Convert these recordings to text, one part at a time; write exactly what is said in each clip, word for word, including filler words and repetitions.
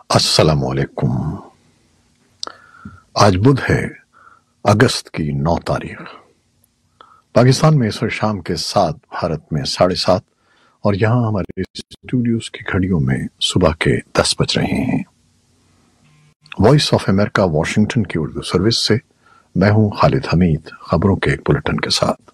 السلام علیکم۔ آج بدھ ہے، اگست کی نو تاریخ۔ پاکستان میں اس وقت شام کے سات، بھارت میں ساڑھے سات، اور یہاں ہمارے اسٹوڈیوز کی گھڑیوں میں صبح کے دس بج رہے ہیں۔ وائس آف امریکہ واشنگٹن کی اردو سروس سے میں ہوں خالد حمید، خبروں کے ایک بلٹن کے ساتھ۔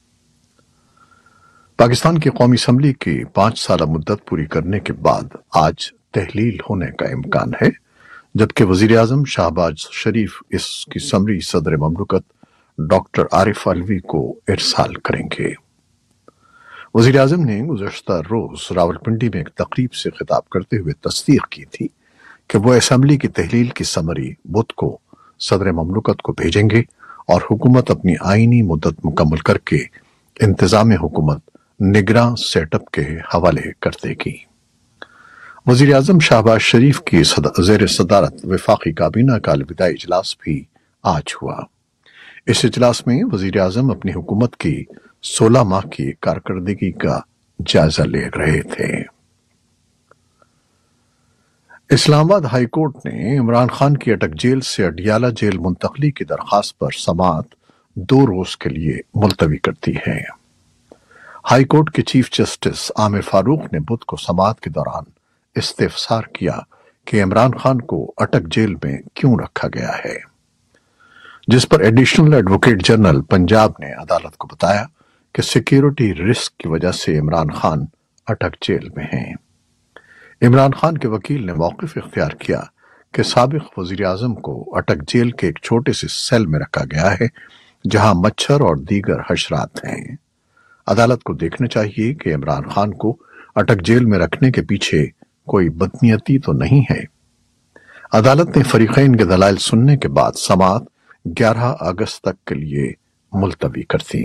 پاکستان کی قومی اسمبلی کی پانچ سالہ مدت پوری کرنے کے بعد آج تحلیل ہونے کا امکان ہے، جبکہ وزیر اعظم شہباز شریف اس کی سمری صدر مملکت ڈاکٹر عارف علوی کو ارسال کریں گے۔ وزیر اعظم نے گزشتہ روز راولپنڈی میں ایک تقریب سے خطاب کرتے ہوئے تصدیق کی تھی کہ وہ اسمبلی کی تحلیل کی سمری بدھ کو صدر مملکت کو بھیجیں گے اور حکومت اپنی آئینی مدت مکمل کر کے انتظام حکومت نگراں سیٹ اپ کے حوالے کر دے گی۔ وزیر اعظم شہباز شریف کی زیر صدارت وفاقی کابینہ کا الوداعی اجلاس بھی آج ہوا۔ اس اجلاس میں وزیر اعظم اپنی حکومت کی سولہ ماہ کی کارکردگی کا جائزہ لے رہے تھے۔ اسلام آباد ہائی کورٹ نے عمران خان کی اٹک جیل سے اڈیالہ جیل منتقلی کی درخواست پر سماعت دو روز کے لیے ملتوی کر دی ہے۔ ہائی کورٹ کے چیف جسٹس عامر فاروق نے بدھ کو سماعت کے دوران استفسار کیا کہ عمران خان کو اٹک جیل میں کیوں رکھا گیا ہے، جس پر ایڈیشنل ایڈوکیٹ جنرل پنجاب نے عدالت کو بتایا کہ سیکیورٹی رسک کی وجہ سے عمران خان اٹک جیل میں ہیں۔ عمران خان کے وکیل نے موقف اختیار کیا کہ سابق وزیر اعظم کو اٹک جیل کے ایک چھوٹے سے سیل میں رکھا گیا ہے جہاں مچھر اور دیگر حشرات ہیں۔ عدالت کو دیکھنا چاہیے کہ عمران خان کو اٹک جیل میں رکھنے کے پیچھے کوئی بدنیتی تو نہیں ہے۔ عدالت نے فریقین کے دلائل سننے کے بعد سماعت گیارہ اگست تک کے لیے ملتوی کر دی۔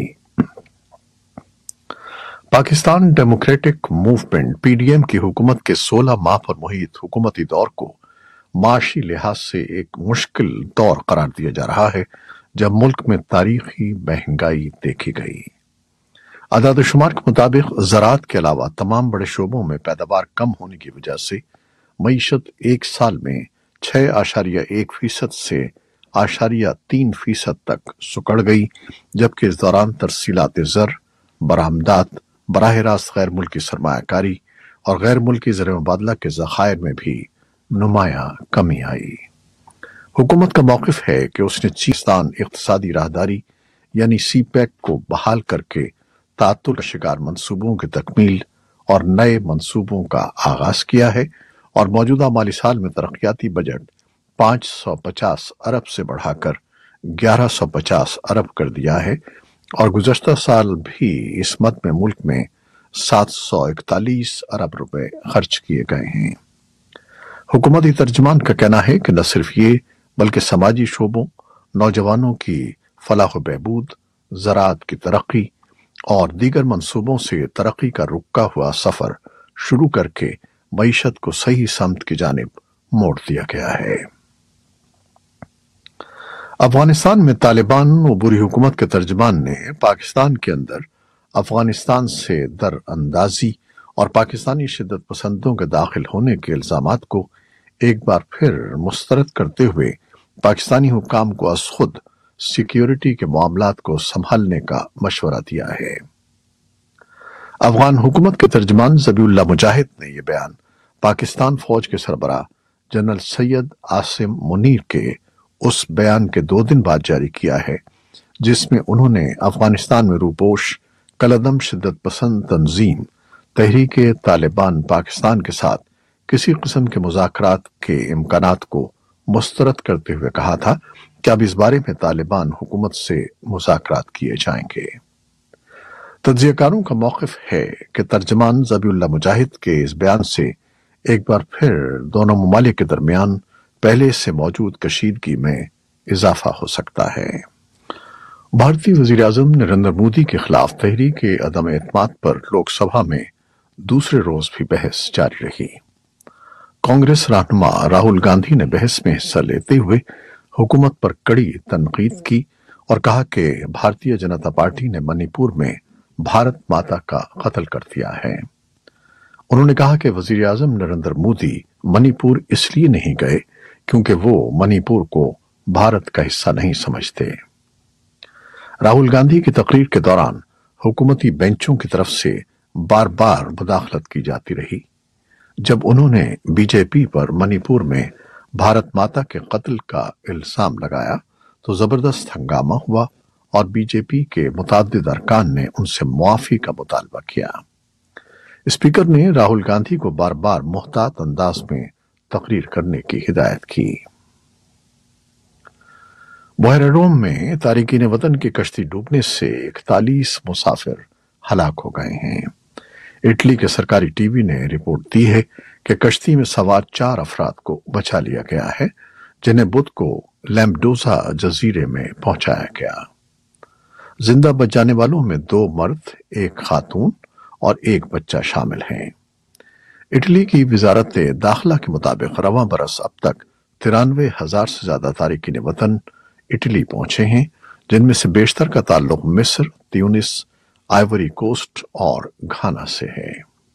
Pakistan Democratic Movement P D M کی حکومت کے سولہ ماہ پر محیط حکومتی دور کو معاشی لحاظ سے ایک مشکل دور قرار دیا جا رہا ہے، جب ملک میں تاریخی مہنگائی دیکھی گئی۔ اعداد و شمار کے مطابق زراعت کے علاوہ تمام بڑے شعبوں میں پیداوار کم ہونے کی وجہ سے معیشت ایک سال میں چھ اشاریہ ایک فیصد سے اشاریہ تین فیصد تک سکڑ گئی، جبکہ اس دوران ترسیلات زر، برآمدات، براہ راست غیر ملکی سرمایہ کاری اور غیر ملکی زر مبادلہ کے ذخائر میں بھی نمایاں کمی آئی۔ حکومت کا موقف ہے کہ اس نے چیستان اقتصادی راہداری یعنی سی پیک کو بحال کر کے تعطل کا شکار منصوبوں کی تکمیل اور نئے منصوبوں کا آغاز کیا ہے اور موجودہ مالی سال میں ترقیاتی بجٹ پانچ سو پچاس ارب سے بڑھا کر گیارہ سو پچاس ارب کر دیا ہے، اور گزشتہ سال بھی اس مد میں ملک میں سات سو اکتالیس ارب روپے خرچ کیے گئے ہیں۔ حکومتی ترجمان کا کہنا ہے کہ نہ صرف یہ بلکہ سماجی شعبوں، نوجوانوں کی فلاح و بہبود، زراعت کی ترقی اور دیگر منصوبوں سے ترقی کا رکا ہوا سفر شروع کر کے معیشت کو صحیح سمت کی جانب موڑ دیا گیا ہے۔ افغانستان میں طالبان عبوری حکومت کے ترجمان نے پاکستان کے اندر افغانستان سے در اندازی اور پاکستانی شدت پسندوں کے داخل ہونے کے الزامات کو ایک بار پھر مسترد کرتے ہوئے پاکستانی حکام کو از خود سیکیورٹی کے معاملات کو سنبھالنے کا مشورہ دیا ہے۔ افغان حکومت کے ترجمان ذبیح اللہ مجاہد نے یہ بیان پاکستان فوج کے سربراہ جنرل سید عاصم منیر کے اس بیان کے دو دن بعد جاری کیا ہے جس میں انہوں نے افغانستان میں روپوش کالعدم شدت پسند تنظیم تحریک طالبان پاکستان کے ساتھ کسی قسم کے مذاکرات کے امکانات کو مسترد کرتے ہوئے کہا تھا کہ اب اس بارے میں طالبان حکومت سے مذاکرات کیے جائیں گے۔ تجزیہ کاروں کا موقف ہے کہ ترجمان ذبیح اللہ مجاہد کے اس بیان سے ایک بار پھر دونوں ممالک کے درمیان پہلے سے موجود کشیدگی میں اضافہ ہو سکتا ہے۔ بھارتی وزیر اعظم نریندر مودی کے خلاف تحریک عدم اعتماد پر لوک سبھا میں دوسرے روز بھی بحث جاری رہی۔ کانگریس رہنما راہل گاندھی نے بحث میں حصہ لیتے ہوئے حکومت پر کڑی تنقید کی اور کہا کہ بھارتیہ جنتا پارٹی نے منی پور میں بھارت ماتا کا قتل کر دیا ہے۔ انہوں نے کہا کہ وزیر اعظم نریندر مودی منی پور اس لیے نہیں گئے کیونکہ وہ منی پور کو بھارت کا حصہ نہیں سمجھتے۔ راہل گاندھی کی تقریر کے دوران حکومتی بینچوں کی طرف سے بار بار مداخلت کی جاتی رہی۔ جب انہوں نے بی جے پی پر منی پور میں بھارت ماتا کے قتل کا الزام لگایا تو زبردست ہنگامہ ہوا اور بی جے پی کے متعدد ارکان نے ان سے معافی کا مطالبہ کیا۔ اسپیکر نے راہل گاندھی کو بار بار محتاط انداز میں تقریر کرنے کی ہدایت کی۔ بحیرہ روم میں تارکین وطن کی کشتی ڈوبنے سے اکتالیس مسافر ہلاک ہو گئے ہیں۔ اٹلی کے سرکاری ٹی وی نے رپورٹ دی ہے کہ کشتی میں سوار چار افراد کو بچا لیا گیا ہے جنہیں بدھ کو لیمپڈوسا جزیرے میں پہنچایا گیا۔ زندہ بچ جانے والوں میں دو مرد، ایک خاتون اور ایک بچہ شامل ہیں۔ اٹلی کی وزارت داخلہ کے مطابق رواں برس اب تک ترانوے ہزار سے زیادہ تارکین وطن اٹلی پہنچے ہیں، جن میں سے بیشتر کا تعلق مصر، تیونس، آئیوری کوسٹ اور گھانا سے ہے۔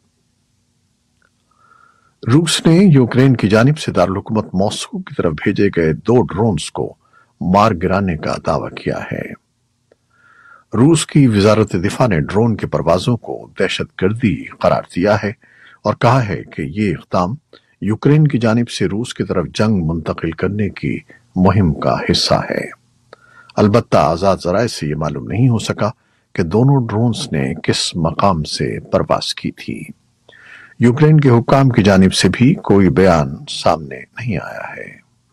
روس نے یوکرین کی جانب سے دارالحکومت ماسکو کی طرف بھیجے گئے دو ڈرونز کو مار گرانے کا دعویٰ کیا ہے۔ روس کی وزارت دفاع نے ڈرون کی پروازوں کو دہشت گردی قرار دیا ہے اور کہا ہے کہ یہ اقدام یوکرین کی جانب سے روس کی طرف جنگ منتقل کرنے کی مہم کا حصہ ہے۔ البتہ آزاد ذرائع سے یہ معلوم نہیں ہو سکا کہ دونوں ڈرونز نے کس مقام سے پرواز کی تھی۔ یوکرین کے حکام کی جانب سے بھی کوئی بیان سامنے نہیں آیا ہے۔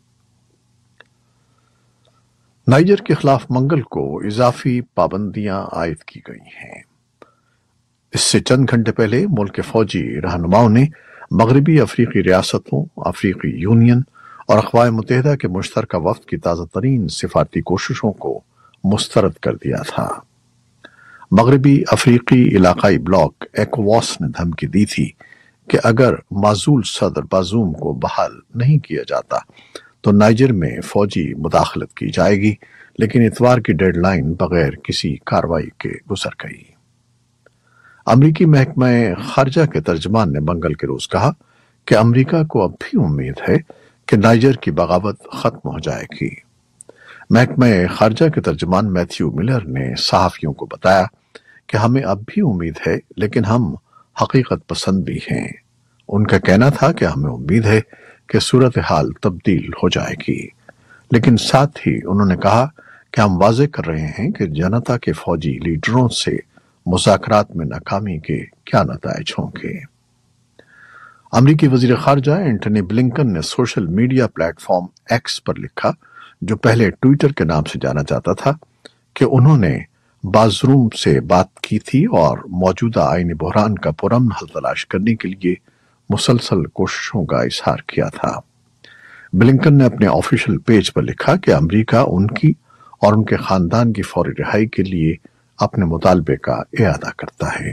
نائجر کے خلاف منگل کو اضافی پابندیاں عائد کی گئی ہیں۔ اس سے چند گھنٹے پہلے ملک کے فوجی رہنماؤں نے مغربی افریقی ریاستوں، افریقی یونین اور اقوام متحدہ کے مشترکہ وفد کی تازہ ترین سفارتی کوششوں کو مسترد کر دیا تھا۔ مغربی افریقی علاقائی بلاک ایکوواس نے دھمکی دی تھی کہ اگر معزول صدر بازوم کو بحال نہیں کیا جاتا تو نائجر میں فوجی مداخلت کی جائے گی، لیکن اتوار کی ڈیڈ لائن بغیر کسی کارروائی کے گزر گئی۔ امریکی محکمہ خارجہ کے ترجمان نے منگل کے روز کہا کہ امریکہ کو اب بھی امید ہے کہ نائجر کی بغاوت ختم ہو جائے گی۔ محکمہ خارجہ کے ترجمان میتھیو ملر نے صحافیوں کو بتایا کہ ہمیں اب بھی امید ہے، لیکن ہم حقیقت پسند بھی ہیں۔ ان کا کہنا تھا کہ ہمیں امید ہے کہ صورتحال تبدیل ہو جائے گی، لیکن ساتھ ہی انہوں نے کہا کہ ہم واضح کر رہے ہیں کہ جنتا کے فوجی لیڈروں سے مذاکرات میں ناکامی کے کیا نتائج ہوں گے۔ امریکی وزیر خارجہ اینٹنی بلنکن نے social media platform X پر لکھا، جو پہلے ٹویٹر کے نام سے جانا جاتا تھا، کہ انہوں نے بازروم سے بات کی تھی اور موجودہ آئینی بحران کا پرامن حل تلاش کرنے کے لیے مسلسل کوششوں کا اظہار کیا تھا۔ بلنکن نے اپنے آفیشیل پیج پر لکھا کہ امریکہ ان کی اور ان کے خاندان کی فوری رہائی کے لیے اپنے مطالبے کا اعادہ کرتا ہے۔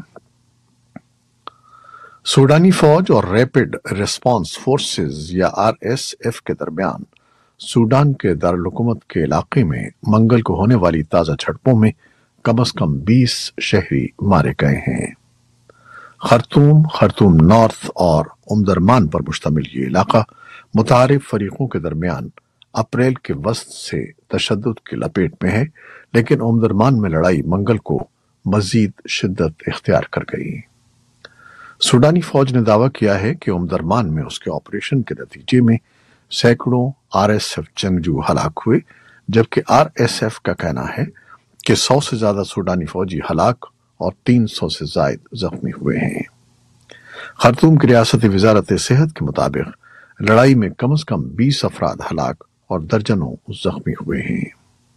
سوڈانی فوج اور ریپڈ ریسپانس فورسز یا آر ایس ایف کے درمیان سوڈان کے دارالحکومت کے علاقے میں منگل کو ہونے والی تازہ جھڑپوں میں کم از کم بیس شہری مارے گئے ہیں۔ خرطوم، خرطوم نارتھ اور امدرمان پر مشتمل یہ علاقہ متعارف فریقوں کے درمیان اپریل کے وسط سے تشدد کی لپیٹ میں ہے، لیکن امدرمان میں لڑائی منگل کو مزید شدت اختیار کر گئی۔ سوڈانی فوج نے دعویٰ کیا ہے کہ امدرمان میں اس کے آپریشن کے نتیجے میں سینکڑوں آر ایس ایف جنگجو ہلاک ہوئے، جبکہ آر ایس ایف کا کہنا ہے کہ سو سے زیادہ سوڈانی فوجی ہلاک اور تین سو سے زائد زخمی ہوئے ہیں۔ خرطوم کی ریاستی وزارت صحت کے مطابق لڑائی میں کم از کم بیس افراد ہلاک اور درجنوں زخمی ہوئے ہیں۔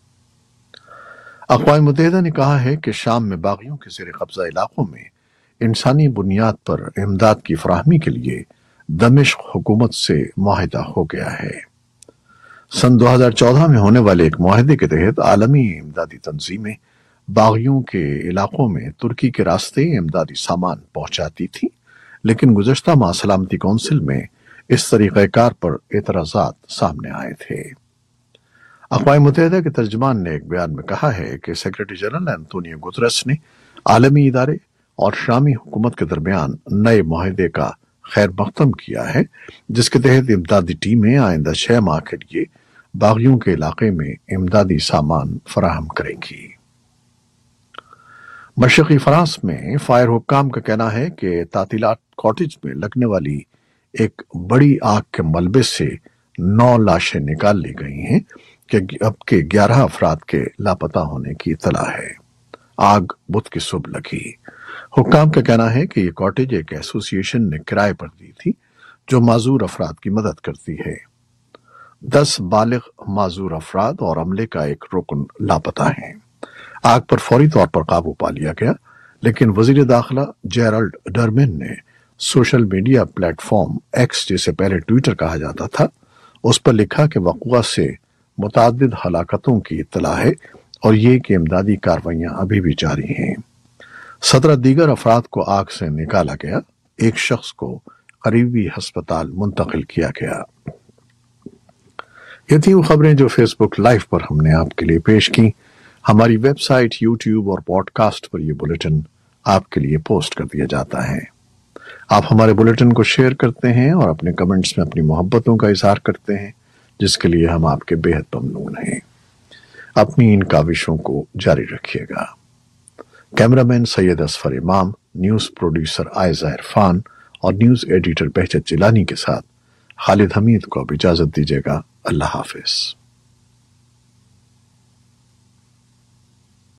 اقوام متحدہ نے کہا ہے کہ شام میں باغیوں کے زیر قبضہ علاقوں میں انسانی بنیاد پر امداد کی فراہمی کے لیے دمشق حکومت سے معاہدہ ہو گیا ہے۔ سن دو ہزار چودہ میں ہونے والے ایک معاہدے کے تحت عالمی امدادی تنظیمیں باغیوں کے علاقوں میں ترکی کے راستے امدادی سامان پہنچاتی تھی، لیکن گزشتہ ماہ سلامتی کونسل میں اس طریقہ کار پر اعتراضات سامنے آئے تھے۔ اقوام متحدہ کے ترجمان نے ایک بیان میں کہا ہے کہ سیکرٹری جنرل انتونیو گوتریس نے عالمی ادارے اور شامی حکومت کے درمیان نئے معاہدے کا خیر مقدم کیا ہے، جس کے تحت امدادی ٹیمیں آئندہ چھ ماہ کے لیے باغیوں کے علاقے میں امدادی سامان فراہم کریں گی۔ مشرقی فرانس میں فائر حکام کا کہنا ہے کہ تعطیلات کاٹیج میں لگنے والی ایک بڑی آگ کے ملبے سے نو لاشیں نکال لی گئی ہیں کہ اب کے گیارہ افراد کے لاپتہ ہونے کی اطلاع ہے۔ آگ بدھ کی صبح لگی۔ حکام کا کہنا ہے کہ یہ کاٹیج ایک ایسوسی ایشن نے کرائے پر دی تھی جو معذور افراد کی مدد کرتی ہے۔ دس بالغ معذور افراد اور عملے کا ایک رکن لاپتہ ہیں۔ آگ پر فوری طور پر قابو پا لیا گیا، لیکن وزیر داخلہ جیرالڈ ڈرمن نے social media platform X, جسے پہلے ٹویٹر کہا جاتا تھا، اس پر لکھا کہ وقوع سے متعدد ہلاکتوں کی اطلاع ہے اور یہ کہ امدادی کارروائیاں ابھی بھی جاری ہیں۔ سترہ دیگر افراد کو آگ سے نکالا گیا، ایک شخص کو قریبی ہسپتال منتقل کیا گیا۔ یہ تھی وہ خبریں جو فیس بک لائیو پر ہم نے آپ کے لیے پیش کی۔ ہماری ویب سائٹ، یوٹیوب اور پوڈ کاسٹ پر یہ بلیٹن آپ کے لیے پوسٹ کر دیا جاتا ہے۔ آپ ہمارے بلیٹن کو شیئر کرتے ہیں اور اپنے کمنٹس میں اپنی محبتوں کا اظہار کرتے ہیں، جس کے لیے ہم آپ کے بے حد ممنون ہیں۔ اپنی ان کاوشوں کو جاری رکھیے گا۔ کیمرامین سید اصفر امام، نیوز پروڈیوسر عائزہ عرفان اور نیوز ایڈیٹر بہجت جیلانی کے ساتھ خالد حمید کو اب اجازت دیجیے گا۔ اللہ حافظ۔